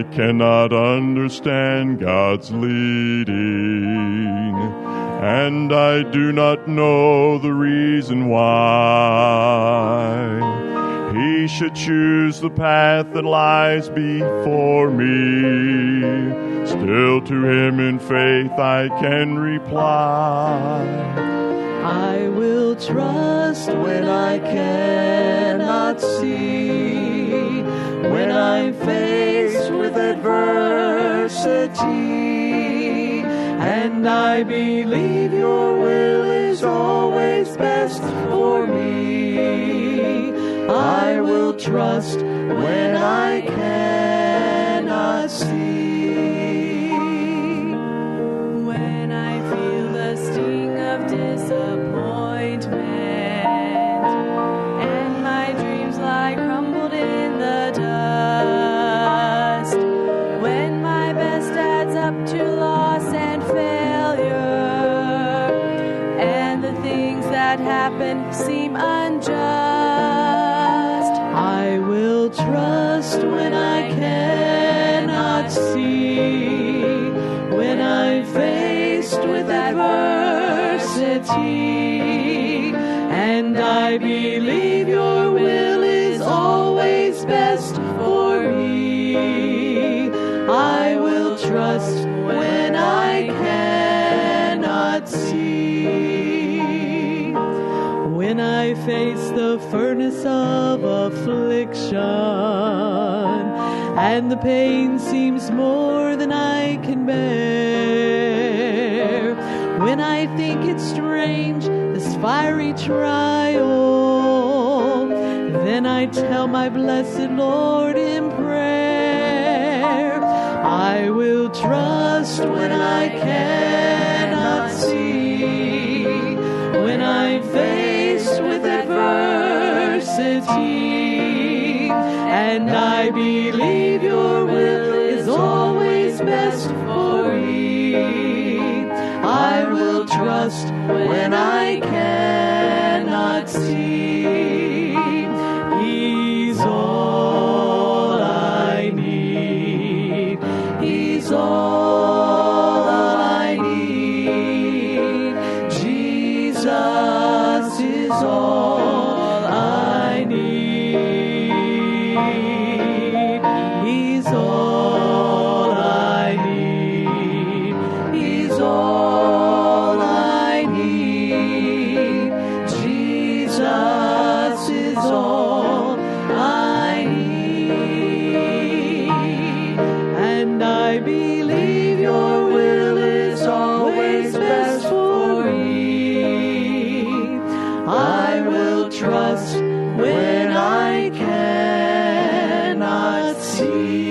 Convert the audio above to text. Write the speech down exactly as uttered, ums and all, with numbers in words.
cannot understand God's leading, and I do not know the reason why He should choose the path that lies before me. Still to Him in faith I can reply. I will trust when I cannot see, when I'm faced with adversity, and I believe your will is always best for me. I will trust when I cannot see. When I feel the sting of disappointment and my dreams lie crumbled in the dust, when my best adds up to loss and failure, and the things that happen seem unjust, I will trust when I cannot see, when I'm faced with adversity, and I believe your will is always best for me. I will trust when I cannot see. When I face the furnace of affliction, and the pain seems more than I can bear, when I think it's strange, this fiery trial, then I tell my blessed Lord in prayer, I will trust when I cannot see, when I'm faced with adversity, and I believe your will is always best for me. I will trust when I cannot see. He's all I need. He's all I need. Jesus is all I need. He's all I need. He's all I need. Jesus is all I need. And I believe your will is always best for me. I will trust when I cannot see.